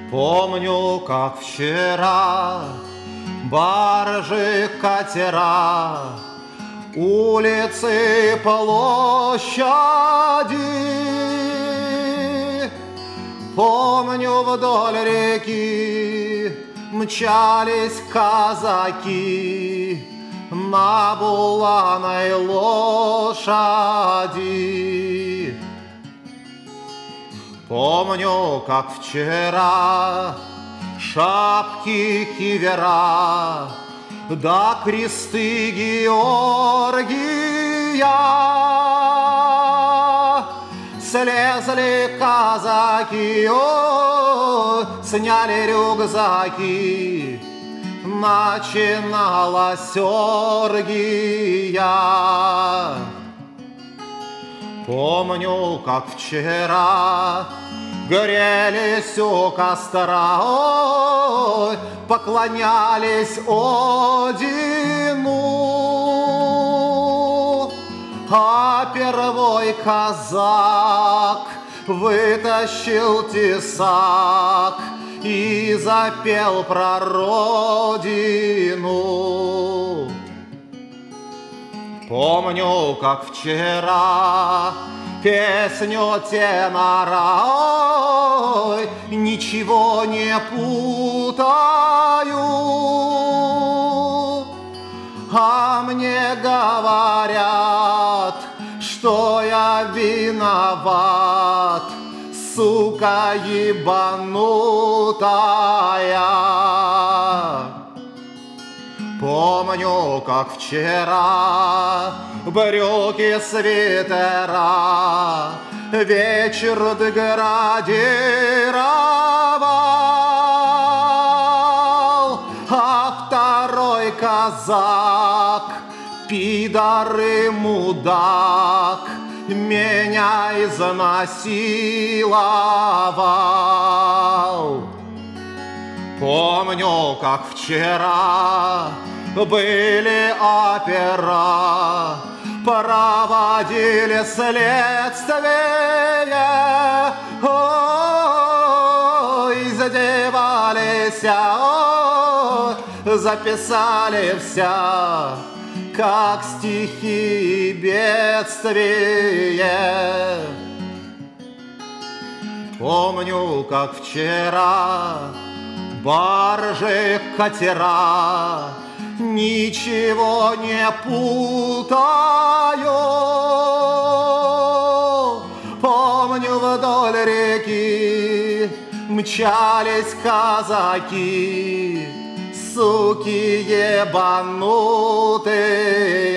Помню, как вчера баржи, катера, улицы, площади. Помню, вдоль реки мчались казаки на буланой лошади. Помню, как вчера шапки кивера да кресты Георгия слезли казаки, сняли рюкзаки, начиналась оргия. Помню, как вчера грелись у костра, поклонялись Одину, а первый казак вытащил тесак и запел про родину. Помню, как вчера песню тенора, ой, ничего не путаю, а мне говорят, что я виноват, сука ебанутая. Помню, как вчера брюки, свитера вечер деградировал, а второй казак, пидор и мудак, меня изнасиловал. Помню, как вчера были опера, проводили следствие, ой, издевались, ой, записали вся, как стихи бедствие. Помню, как вчера баржи, катера, ничего не путаю. Помню, вдоль реки мчались казаки, суки ебанутые.